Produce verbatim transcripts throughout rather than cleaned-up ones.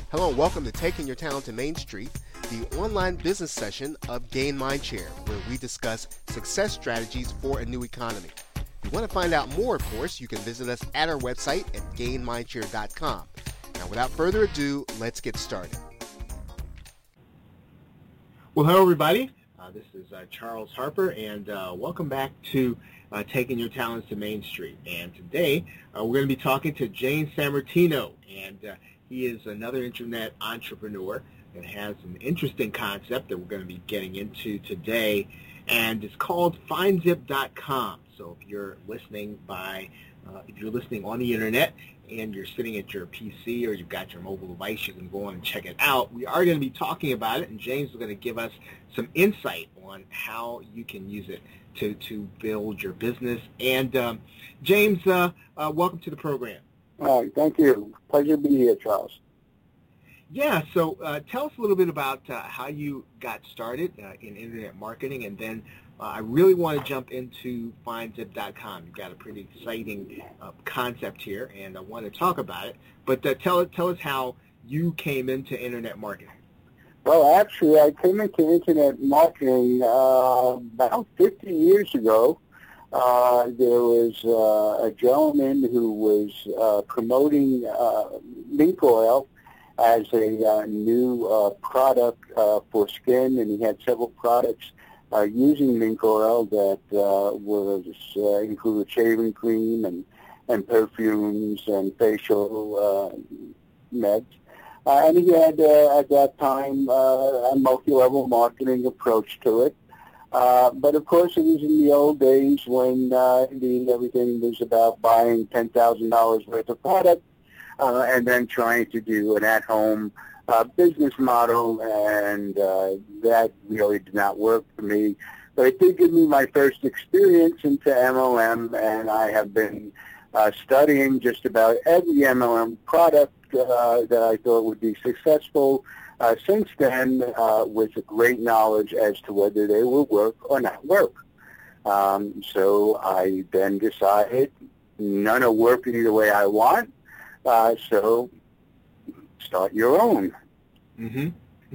Hello and welcome to Taking Your Talent to Main Street, the online business session of Gain Mindshare, where we discuss success strategies for a new economy. If you want to find out more, of course, you can visit us at our website at gain mindshare dot com. Now, without further ado, let's get started. Well, hello, everybody. Uh, this is uh, Charles Harper, and uh, welcome back to uh, Taking Your Talents to Main Street. And today, uh, we're going to be talking to James Sammartino, and uh, he is another internet entrepreneur that has an interesting concept that we're going to be getting into today, and it's called find zip dot com. So if you're listening by, uh, if you're listening on the internet and you're sitting at your P C or you've got your mobile device, you can go on and check it out. We are going to be talking about it, and James is going to give us some insight on how you can use it to, to build your business. And um, James, uh, uh, welcome to the program. All right, thank you. Pleasure to be here, Charles. Yeah, so uh, tell us a little bit about uh, how you got started uh, in internet marketing, and then uh, I really want to jump into find zip dot com. You've got a pretty exciting uh, concept here, and I want to talk about it. But uh, tell, tell us how you came into internet marketing. Well, actually, I came into internet marketing uh, about fifty years ago. Uh, there was uh, a gentleman who was uh, promoting uh, mink oil as a uh, new uh, product uh, for skin, and he had several products uh, using mink oil that uh, was uh, included shaving cream and, and perfumes and facial uh, meds. Uh, and he had, uh, at that time, uh, a multi-level marketing approach to it. Uh, but, of course, it was in the old days when uh, the, everything was about buying ten thousand dollars worth of product uh, and then trying to do an at-home uh, business model, and uh, that really did not work for me. But it did give me my first experience into M L M, and I have been uh, studying just about every M L M product uh, that I thought would be successful Uh, since then, uh, with a great knowledge as to whether they will work or not work. Um, so I then decided none are working the way I want, uh, so start your own. Mm-hmm.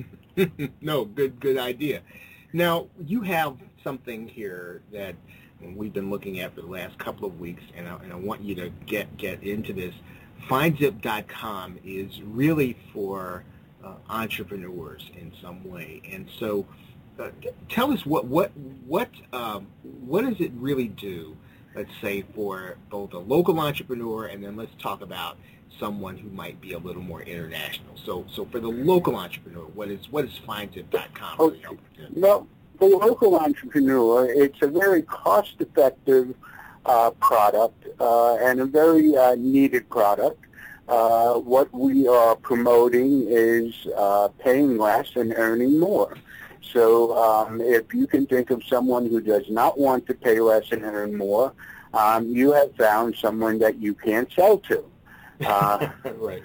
No, good, good idea. Now, you have something here that we've been looking at for the last couple of weeks, and I, and I want you to get, get into this. find zip dot com is really for Uh, entrepreneurs in some way, and so uh, tell us what what what um, what does it really do? Let's say for both a local entrepreneur, and then let's talk about someone who might be a little more international. So, so for the local entrepreneur, what is what is find zip dot com really help you do? Well, for the local entrepreneur, it's a very cost-effective uh, product uh, and a very uh, needed product. Uh, what we are promoting is uh, paying less and earning more. So um, if you can think of someone who does not want to pay less and earn more, um, you have found someone that you can't sell to. Uh, right.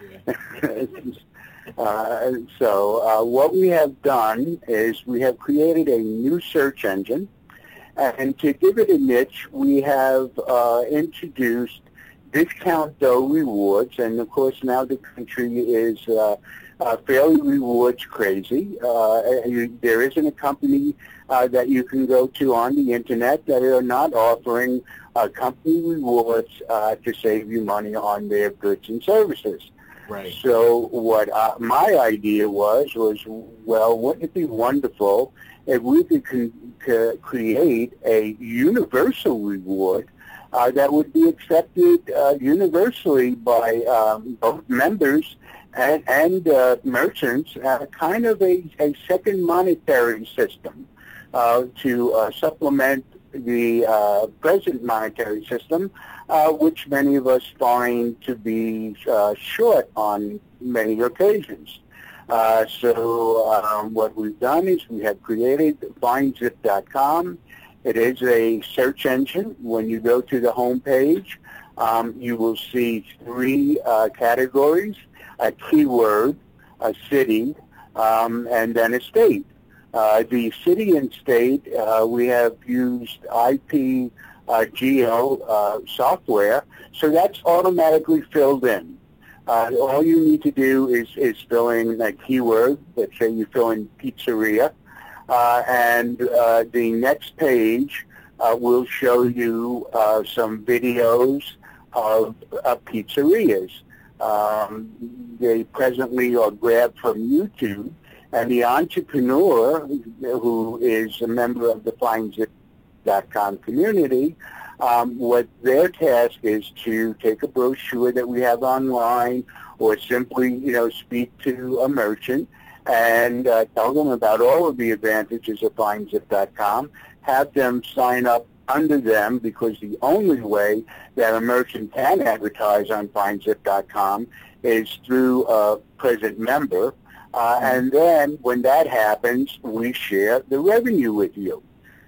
Yeah. uh, so uh, what we have done is we have created a new search engine, and to give it a niche, we have uh, introduced Discount Dough Rewards, and of course now the country is uh, uh, fairly rewards crazy. Uh, you, there isn't a company uh, that you can go to on the internet that are not offering uh, company rewards uh, to save you money on their goods and services. Right. So what uh, my idea was was, well, wouldn't it be wonderful if we could con- c- create a universal reward Uh, that would be accepted uh, universally by um, both members and, and uh, merchants, uh, kind of a, a second monetary system uh, to uh, supplement the uh, present monetary system, uh, which many of us find to be uh, short on many occasions. Uh, so um, what we've done is we have created find zip dot com. It is a search engine. When you go to the home page, um, you will see three uh, categories: a keyword, a city, um, and then a state. Uh, the city and state, uh, we have used I P uh, geo uh, software, so that's automatically filled in. Uh, all you need to do is, is fill in a keyword. Let's say you fill in pizzeria, uh, and uh, the next page uh, will show you uh, some videos of uh, pizzerias. Um, they presently are grabbed from YouTube, and the entrepreneur, who is a member of the Find Zip dot com community, um, what their task is to take a brochure that we have online, or simply, you know, speak to a merchant and uh, tell them about all of the advantages of Find Zip dot com, have them sign up under them, because the only way that a merchant can advertise on Find Zip dot com is through a present member. Uh, and then when that happens, we share the revenue with you.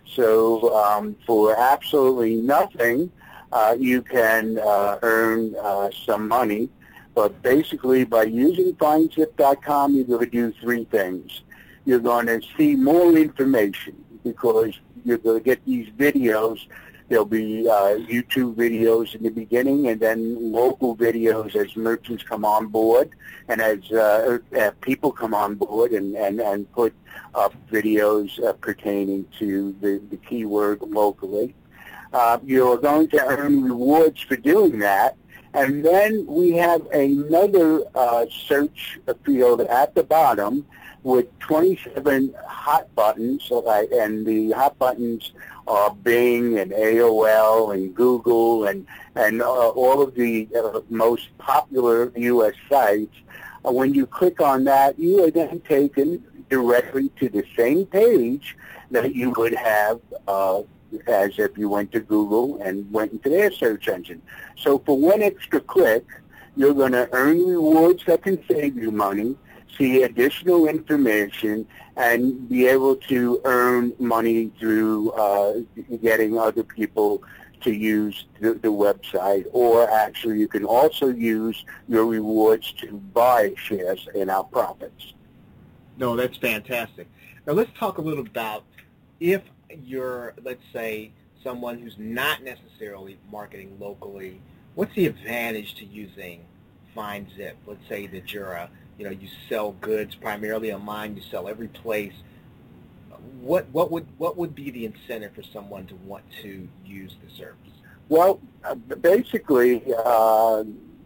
So um, for absolutely nothing, uh, you can uh, earn uh, some money. But basically, by using Find Zip dot com, you're going to do three things. You're going to see more information, because you're going to get these videos. There'll be uh, YouTube videos in the beginning, and then local videos as merchants come on board, and as uh, uh, people come on board and, and, and put up videos uh, pertaining to the, the keyword locally. Uh, you're going to earn rewards for doing that. And then we have another uh, search field at the bottom with twenty-seven hot buttons, right? And the hot buttons are Bing and A O L and Google and, and uh, all of the uh, most popular U S sites. Uh, when you click on that, you are then taken directly to the same page that you would have uh, as if you went to Google and went into their search engine. So for one extra click, you're going to earn rewards that can save you money, see additional information, and be able to earn money through uh, getting other people to use the, the website. Or actually, you can also use your rewards to buy shares in our profits. No, that's fantastic. Now let's talk a little about if you're, let's say, someone who's not necessarily marketing locally, what's the advantage to using FindZip? Let's say that you're a, you know, you sell goods primarily online, you sell every place. What what would what would be the incentive for someone to want to use the service? Well, uh, basically, uh,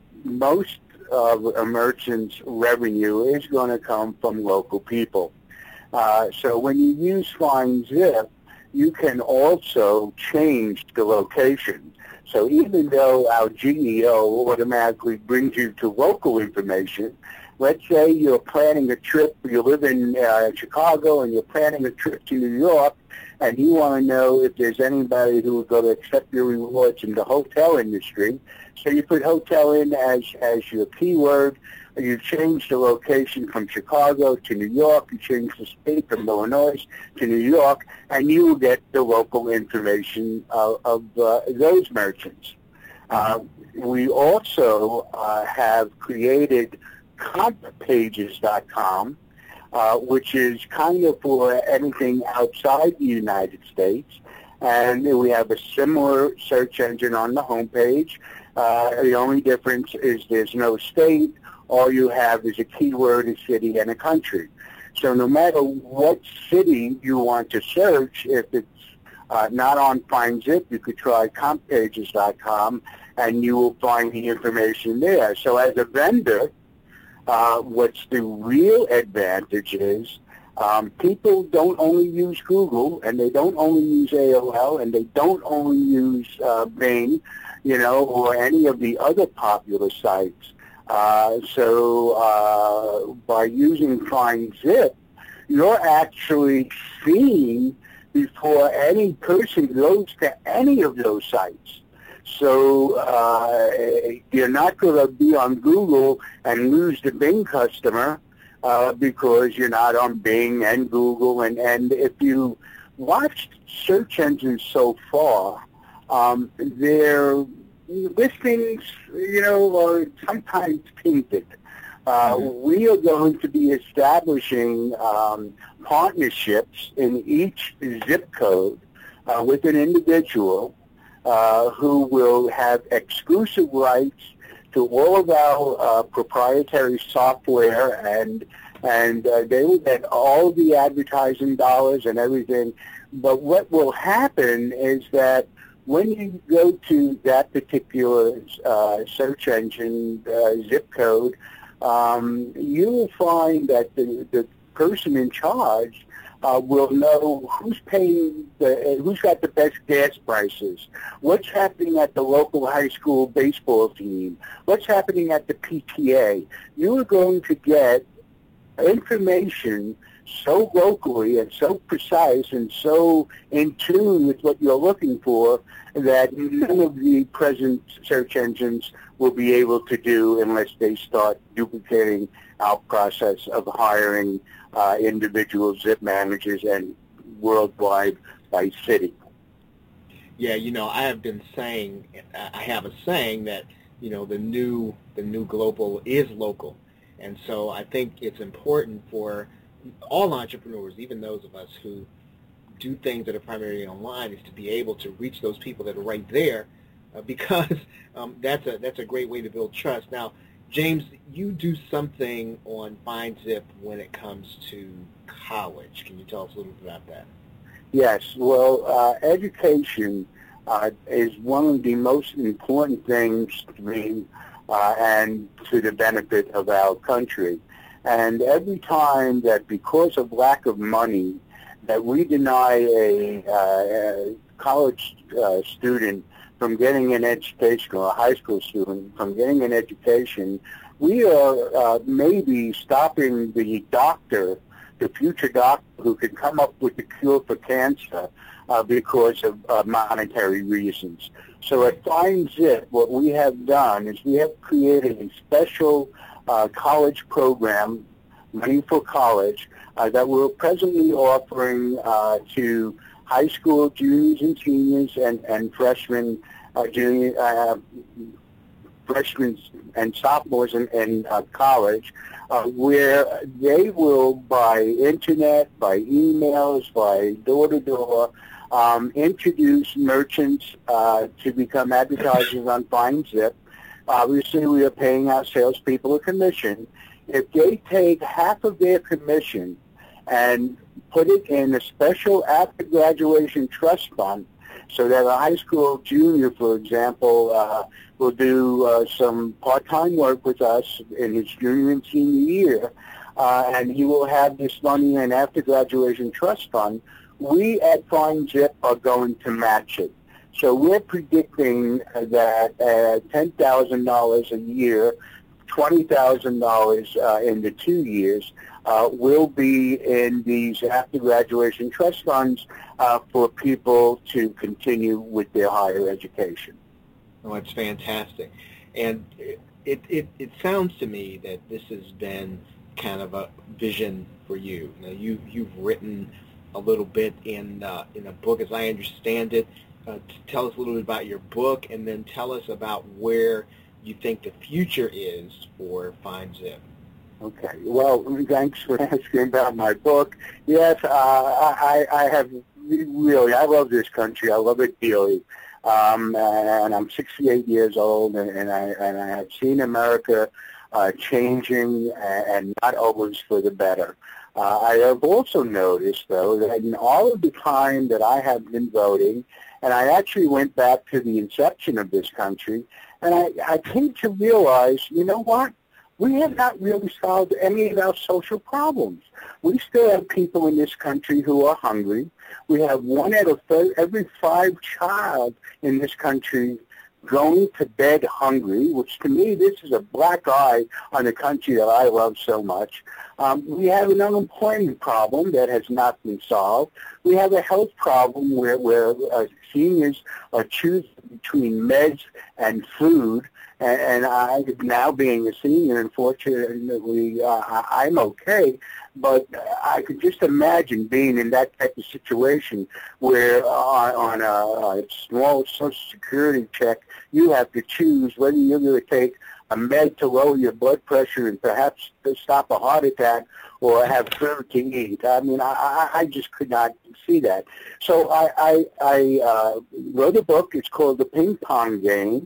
most of a merchant's revenue is going to come from local people. Uh, so when you use FindZip, you can also change the location. So even though our G E O automatically brings you to local information, let's say you're planning a trip, you live in uh, Chicago and you're planning a trip to New York, and you want to know if there's anybody who will go to accept your rewards in the hotel industry. So you put hotel in as, as your keyword. You change the location from Chicago to New York. You change the state from Illinois to New York, and you will get the local information uh, of uh, those merchants. Uh, we also uh, have created comp pages dot com, uh, which is kind of for anything outside the United States. And we have a similar search engine on the homepage. Uh, the only difference is there's no state. All you have is a keyword, a city, and a country. So no matter what city you want to search, if it's uh, not on FindZip, you could try comp pages dot com, and you will find the information there. So as a vendor, uh, what's the real advantage is um, people don't only use Google, and they don't only use A O L, and they don't only use uh, Bing, you know, or any of the other popular sites. Uh, so uh, by using FindZip, you're actually seen before any person goes to any of those sites. So uh, you're not going to be on Google and lose the Bing customer uh, because you're not on Bing and Google. And, and if you watched search engines so far, um, they're listings, you know, are sometimes tainted. Uh, we are going to be establishing um, partnerships in each zip code uh, with an individual uh, who will have exclusive rights to all of our uh, proprietary software, and and uh, they will get all the advertising dollars and everything. But what will happen is that when you go to that particular uh, search engine uh, zip code, um, you will find that the, the person in charge uh, will know who's paying, the, who's got the best gas prices, what's happening at the local high school baseball team, what's happening at the P T A. You are going to get information so locally and so precise and so in tune with what you're looking for that none of the present search engines will be able to do unless they start duplicating our process of hiring uh, individual zip managers and worldwide by city. Yeah, you know, I have been saying, I have a saying that, you know, the new, the new global is local. And so I think it's important for all entrepreneurs, even those of us who do things that are primarily online, is to be able to reach those people that are right there, uh, because um, that's a that's a great way to build trust. Now, James, you do something on FindZip when it comes to college. Can you tell us a little bit about that? Yes. Well, uh, education uh, is one of the most important things to me uh, and to the benefit of our country. And every time that, because of lack of money, that we deny a, uh, a college uh, student from getting an education, or a high school student from getting an education, we are uh, maybe stopping the doctor, the future doctor who can come up with the cure for cancer uh, because of uh, monetary reasons. So at FindZip, what we have done is we have created a special Uh, college program, Money for College, uh, that we're presently offering uh, to high school juniors and seniors and, and freshmen, uh, junior, uh, freshmen and sophomores in, in uh, college, uh, where they will, by internet, by emails, by door-to-door, um, introduce merchants uh, to become advertisers on FindZip. Obviously, we are paying our salespeople a commission. If they take half of their commission and put it in a special after-graduation trust fund, so that a high school junior, for example, uh, will do uh, some part-time work with us in his junior and senior year, uh, and he will have this money in an after-graduation trust fund, we at FindZip are going to match it. So we're predicting that uh, ten thousand dollars a year, twenty thousand dollars uh, in the two years, uh, will be in these after-graduation trust funds uh, for people to continue with their higher education. Oh, it's fantastic. And it, it, it sounds to me that this has been kind of a vision for you. Now, you, you've written a little bit in, uh, in a book, as I understand it. Uh, to tell us a little bit about your book, and then tell us about where you think the future is for FindZip. Okay. Well, thanks for asking about my book. Yes, uh, I, I have really, I love this country. I love it dearly. Um, and I'm sixty-eight years old, and, and, I, and I have seen America uh, changing, and not always for the better. Uh, I have also noticed, though, that in all of the time that I have been voting, and I actually went back to the inception of this country, and I, I came to realize, you know what? We have not really solved any of our social problems. We still have people in this country who are hungry. We have one out of every five child in this country going to bed hungry, which to me, this is a black eye on the country that I love so much. Um, we have an unemployment problem that has not been solved. We have a health problem where, where uh, seniors are choosing between meds and food. And, and I, now being a senior, unfortunately, uh, I'm okay. But I could just imagine being in that type of situation where uh, on a, a small Social Security check, you have to choose whether you're going to take a med to lower your blood pressure and perhaps to stop a heart attack, or have food to eat. I mean, I, I just could not see that. So I, I, I uh, wrote a book. It's called The Ping Pong Game.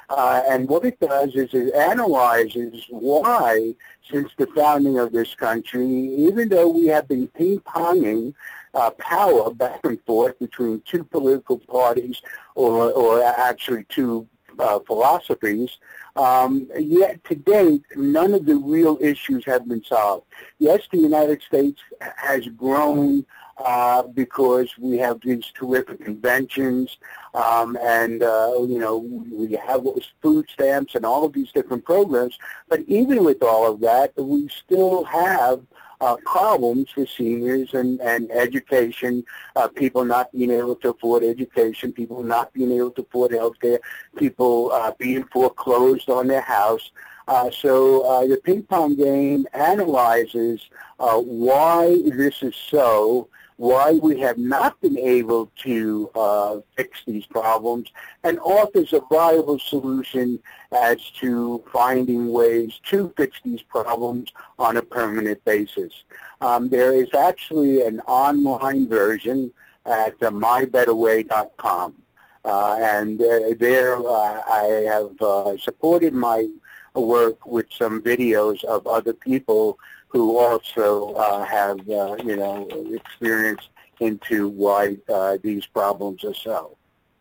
Uh, and what it does is it analyzes why, since the founding of this country, even though we have been ping-ponging uh, power back and forth between two political parties or, or actually two uh, philosophies, um, yet to date, none of the real issues have been solved. Yes, the United States has grown uh, because we have these terrific inventions, um, and, uh, you know, we have food stamps and all of these different programs. But even with all of that, we still have uh, problems for seniors and, and education, uh, people not being able to afford education, people not being able to afford health care, people uh, being foreclosed on their house. Uh, so uh, the ping pong game analyzes uh, why this is so, why we have not been able to uh, fix these problems, and offers a viable solution as to finding ways to fix these problems on a permanent basis. Um, there is actually an online version at uh, my better way dot com, uh, and uh, there uh, I have uh, supported my work with some videos of other people who also uh, have, uh, you know, experience into why uh, these problems are so.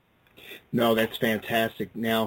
No, that's fantastic. Now,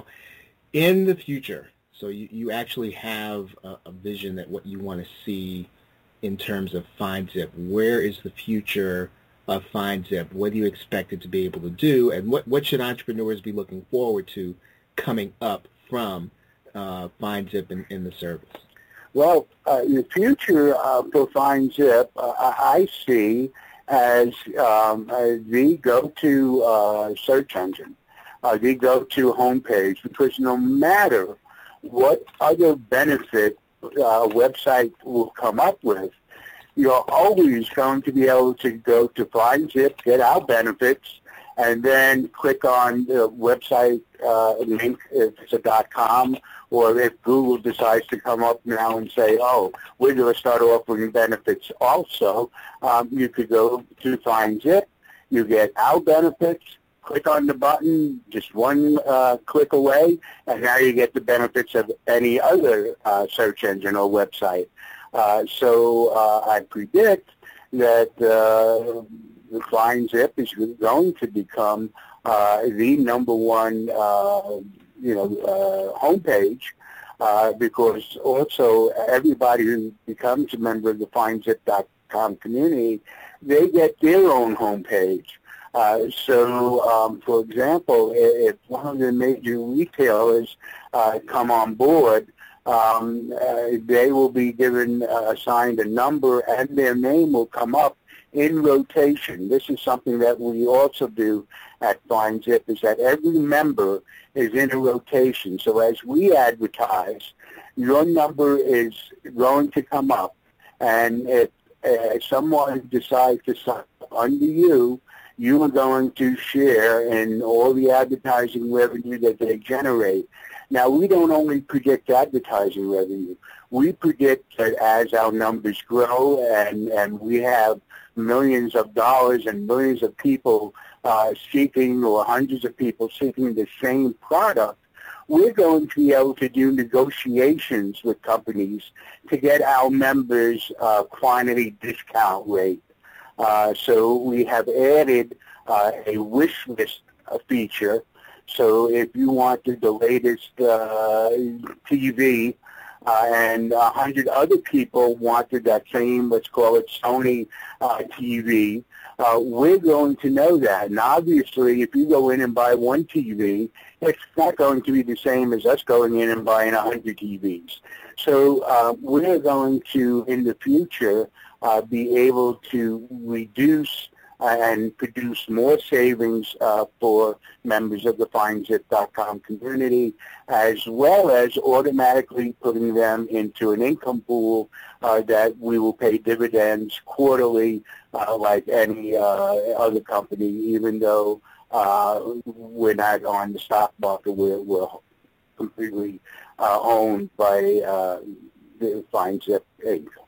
in the future, so you, you actually have a, a vision that what you want to see in terms of FindZip. Where is the future of FindZip? What do you expect it to be able to do? And what, what should entrepreneurs be looking forward to coming up from uh, FindZip in, in the service? Well, uh, the future uh, for FindZip, uh, I see as um, uh, the go-to uh, search engine, uh, the go-to homepage, because no matter what other benefit uh, a website will come up with, you're always going to be able to go to FindZip, get our benefits, and then click on the website uh, link, if it's a .com, or if Google decides to come up now and say, oh, we're going to start offering benefits also, um, you could go to FindZip, you get our benefits, click on the button, just one uh, click away, and now you get the benefits of any other uh, search engine or website. Uh, so uh, I predict that uh, the FindZip is going to become uh, the number one, uh, you know, uh, homepage, uh, because also everybody who becomes a member of the FindZip dot com community, they get their own homepage. Uh, so, um, for example, if one of the major retailers uh, come on board, um, uh, they will be given uh, assigned a number, and their name will come up in rotation. This is something that we also do at FindZip, is that every member is in a rotation. So as we advertise, your number is going to come up, and if uh, someone decides to sign up under you, you are going to share in all the advertising revenue that they generate. Now, we don't only predict advertising revenue. We predict that as our numbers grow and, and we have millions of dollars and millions of people uh, seeking, or hundreds of people seeking the same product, we're going to be able to do negotiations with companies to get our members' uh, quantity discount rate. Uh, so we have added uh, a wish list uh, feature. So if you wanted the latest uh, T V uh, and a hundred other people wanted that same, let's call it Sony uh, T V, uh, we're going to know that. And obviously, if you go in and buy one T V, it's not going to be the same as us going in and buying a hundred T Vs. So uh, we're going to, in the future, Uh, be able to reduce uh, and produce more savings uh, for members of the FindZip dot com community, as well as automatically putting them into an income pool uh, that we will pay dividends quarterly uh, like any uh, other company, even though uh, we're not on the stock market. We're, we're completely uh, owned by uh, the FindZip Incorporated.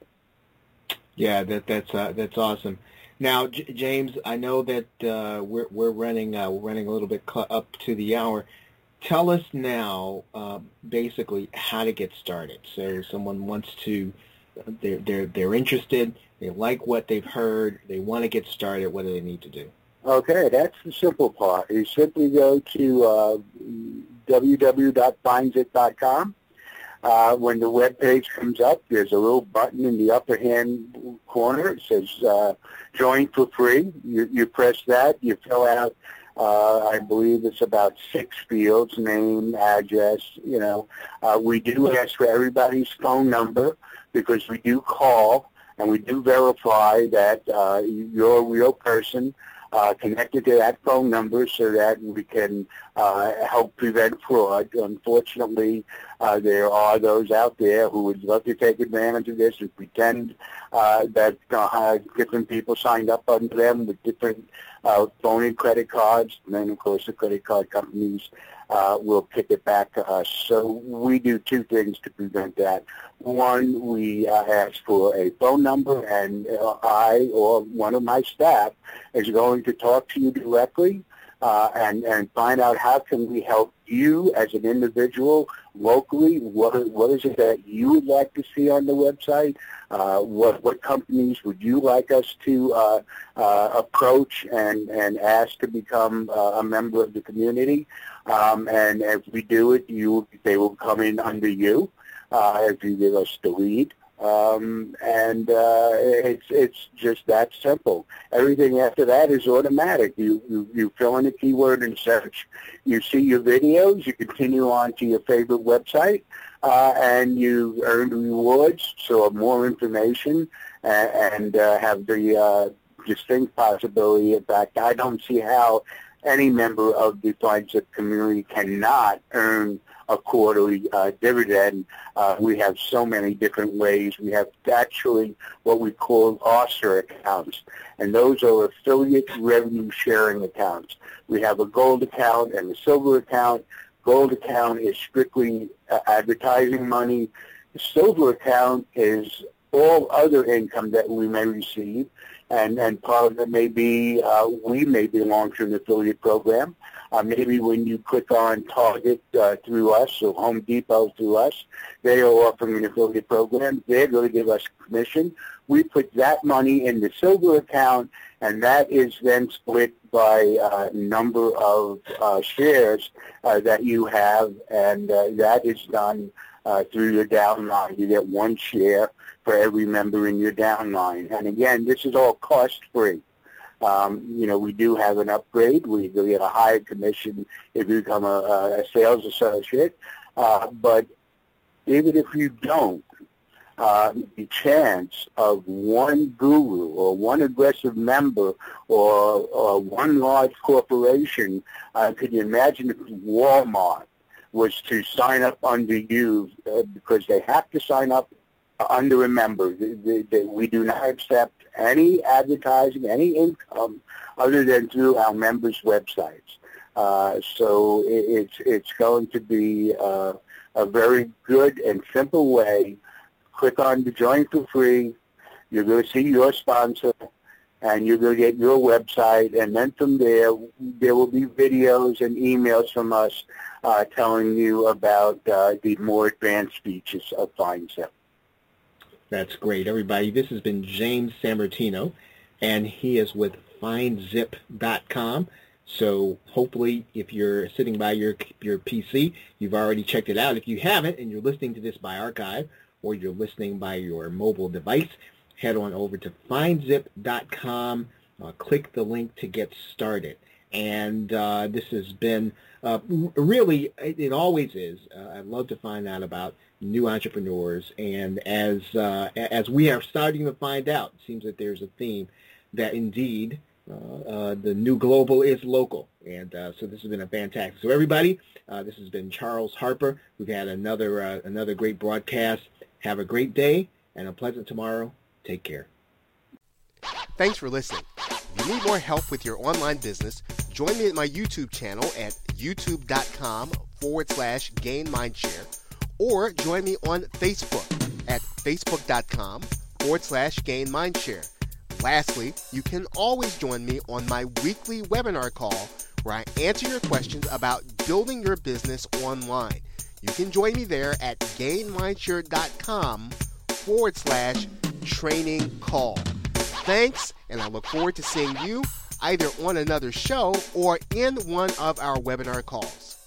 Yeah, that that's uh, that's awesome. Now, J- James, I know that uh, we're we're running uh, we're running a little bit cl- up to the hour. tell us now, uh, basically, how to get started. So someone wants to, they're, they're, they're interested, they like what they've heard, they want to get started, what do they need to do? Okay, that's the simple part. You simply go to uh, w w w dot find zip dot com. Uh, when the web page comes up, there's a little button in the upper hand corner. It says uh, join for free. You, you press that. You fill out, uh, I believe it's about six fields, name, address, you know. Uh, we do ask for everybody's phone number because we do call and we do verify that uh, you're a real person. Uh, connected to that phone number so that we can uh, help prevent fraud. Unfortunately, uh, there are those out there who would love to take advantage of this and pretend uh, that uh, different people signed up under them with different uh, phony credit cards, and then, of course, the credit card companies uh, will kick it back to us. So we do two things to prevent that. One, we uh, ask for a phone number, and uh, I or one of my staff is going to talk to you directly uh, and, and find out how can we help you as an individual locally. What, what is it that you would like to see on the website? Uh, what, what companies would you like us to uh, uh, approach and, and ask to become uh, a member of the community? Um, and if we do it, you, they will come in under you. Uh, if you give us the lead. Um, and uh, it's it's just that simple. Everything after that is automatic. You, you, you fill in a keyword and search. You see your videos. You continue on to your favorite website, uh, and you earn rewards, so more information, and, and uh, have the uh, distinct possibility. In fact, I don't see how any member of the FindZip community cannot earn a quarterly uh, dividend. Uh, we have so many different ways. We have actually what we call O S R accounts, and those are affiliate revenue sharing accounts. We have a gold account and a silver account. Gold account is strictly uh, advertising money. The silver account is all other income that we may receive, and, and part of it may be uh, we may belong to an affiliate program. Uh, maybe when you click on Target uh, through us or Home Depot through us, they are offering an affiliate program. They're going to give us commission. We put that money in the silver account, and that is then split by uh, number of uh, shares uh, that you have, and uh, that is done uh, through your downline. You get one share for every member in your downline. And again, this is all cost-free. Um, you know, we do have an upgrade. We get a higher commission if you become a, a sales associate. Uh, but even if you don't, uh, the chance of one guru or one aggressive member or, or one large corporation, uh, could you imagine if Walmart was to sign up under you uh, because they have to sign up under a member. The, the, the, we do not accept any advertising, any income other than through our members' websites. Uh, so it, it's it's going to be uh, a very good and simple way. Click on the Join for Free. You're going to see your sponsor, and you're going to get your website, and then from there, there will be videos and emails from us uh, telling you about uh, the more advanced features of FindZip. That's great, everybody. This has been James Sammartino, and he is with find zip dot com. So hopefully, if you're sitting by your your P C, you've already checked it out. If you haven't, and you're listening to this by archive, or you're listening by your mobile device, head on over to find zip dot com. Uh, click the link to get started. And uh, this has been uh, really, it, it always is. Uh, I'd love to find out about new entrepreneurs, and as uh, as we are starting to find out, it seems that there's a theme that indeed uh, uh, the new global is local, and uh, so this has been a fantastic. So everybody, uh, this has been Charles Harper. We've had another uh, another great broadcast. Have a great day and a pleasant tomorrow. Take care. Thanks for listening. If you need more help with your online business, join me at my YouTube channel at youtube.com forward slash gain mindshare. Or join me on Facebook at facebook.com forward slash gain mindshare. Lastly, you can always join me on my weekly webinar call where I answer your questions about building your business online. You can join me there at gainmindshare.com forward slash training call. Thanks, and I look forward to seeing you either on another show or in one of our webinar calls.